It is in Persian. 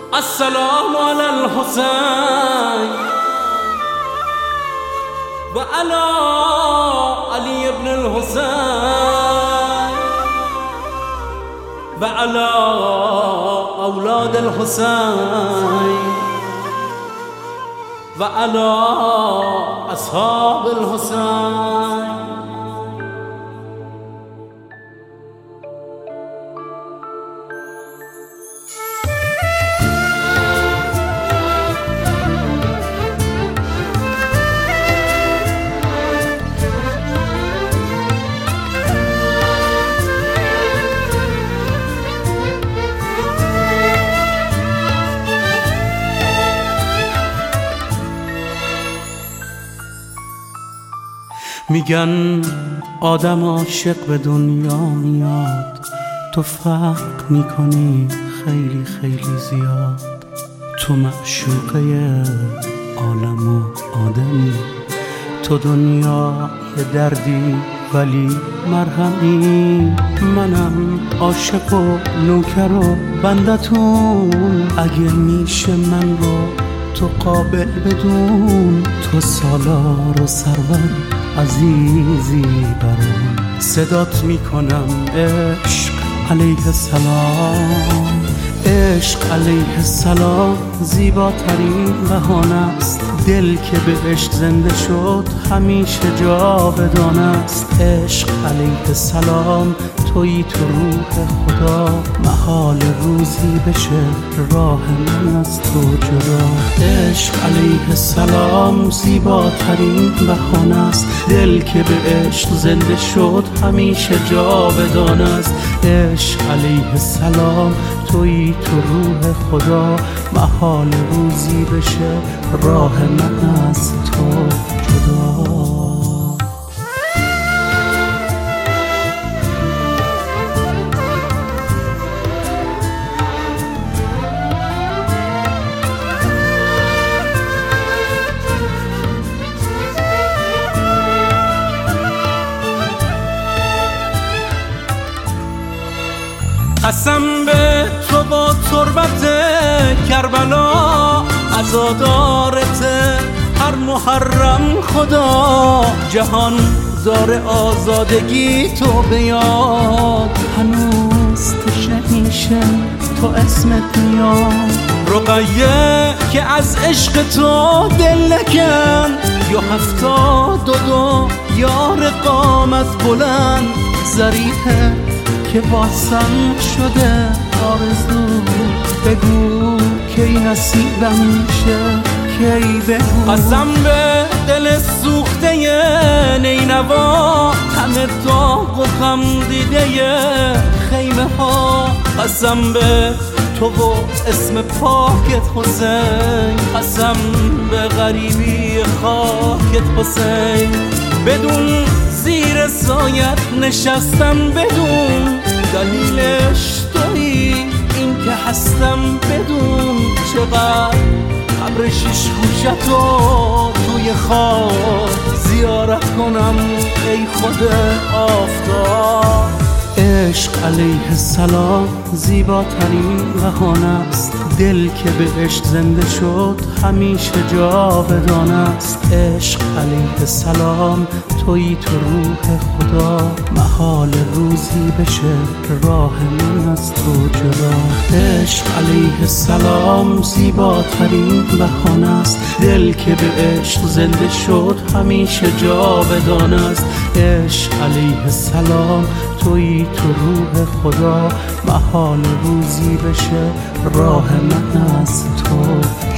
السلام على الحسين وعلى علي بن الحسين وعلى أولاد الحسين وعلى أصحاب الحسين. میگن آدم عاشق به دنیا میاد، تو فرق میکنی خیلی خیلی زیاد. تو معشوقه عالم و آدمی، تو دنیا یه دردی ولی مرهمی. منم عاشق و نوکر و بندتون، اگه میشه من رو تو قابل بدون. تو سالار و سرور عزیزی برام، صدات میکنم عشق علیه السلام. عشق علیه السلام زیباترین بهانه است، دل که به عشق زنده شد همیشه جاودانه است. عشق علیه السلام تویی تو روح خدا، محال روزی بشه راه من از تو جدا. عشق علیه السلام زیباترین بهانه است، دل که به عشق زنده شد همیشه جاودانه است. عشق علیه السلام تویی تو روح خدا، محال روزی بشه راه من از تو جدا. قسم به تو با تربت کربلا، عزادارت هر محرم خدا. جهان دار آزادگی تو بیاد، هنوز تو شهیشه تو اسمت میاد. رقیه که از عشق تو دل نکن، یا 72 یار قامت بلند. ظریفه که واسم شده آرزو، بگو کی نصیبم میشه کی بگو. قسم به دل سوخته نینوا، همه داغ و غم دیده خیمه ها. قسم به تو و اسم پاکت حسین، قسم به غریبی خاکت حسین. بدون زیر سایت نشستم، بدون دلیلش تویی این که هستم. بدون چقدر قبر 6 گوشتو توی خواب زیارت کنم ای خود آفتاب. عشق علیه السلام زیباترین بهانه است، دل که به عشق زنده شد همیشه جاودانه است. عشق علیه السلام تویی تو روح خدا، محال روزی بشه راه من از تو جدا. عشق علیه السلام زیباترین بهانه است، دل که به عشق زنده شد همیشه جاودانه است. عشق علیه السلام تویی تو روح خدا، محال روزی بشه راه من از تو